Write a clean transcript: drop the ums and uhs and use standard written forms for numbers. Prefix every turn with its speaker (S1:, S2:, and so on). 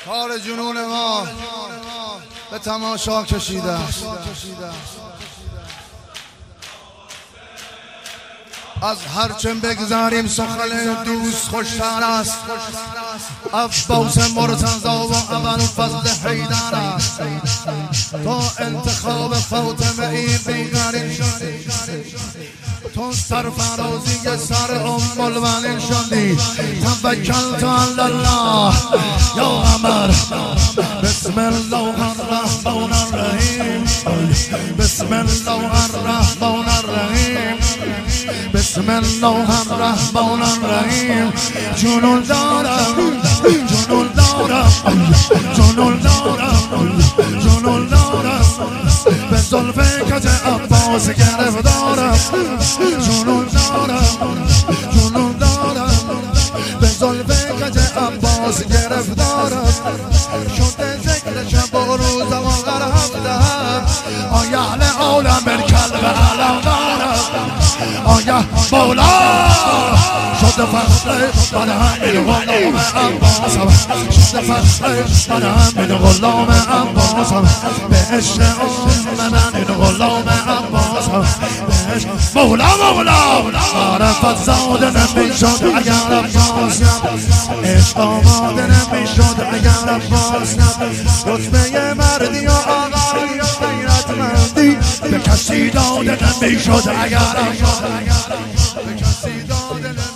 S1: کار جنون ما به تماشا کشیده است. از هرچه بگذاریم سخن دوست خوشتر است. عباس مرتضی و ابوالفضل حیدر است. تو انتخاب فاطمه ای بیگاری شدی، تو سرفرازی سر ام البنین شدی. توکلت علی الله یا عمر. بسم الله الرحمن الرحیم. بسم الله الرحمن الرحیم. بسم الله الرحمن الرحیم. جنون دارم، جنون دارم، جنون دارم، جنون دارم. به زلف کج عباس گرفتارم. جنون دارم، جنون دارم. به زلف کج عباس گرفتارم. شده ذکر شب و روز و آخر هفته. آیا اهل عالم الکلب علم دارم. آیا مولا شد فخر من همین غلام عباسم. شد فخر من همین غلام عباسم. به عشق من این غلام عباسم. مولا مولا معرفت زاده نمی شد اگر عباس نبود. عشق آماده نمی شد اگر عباس نبود. رتبه مردی و آقایی و غیرتمندی به کسی داده نمی شد اگر عباس. به کسی داده نمی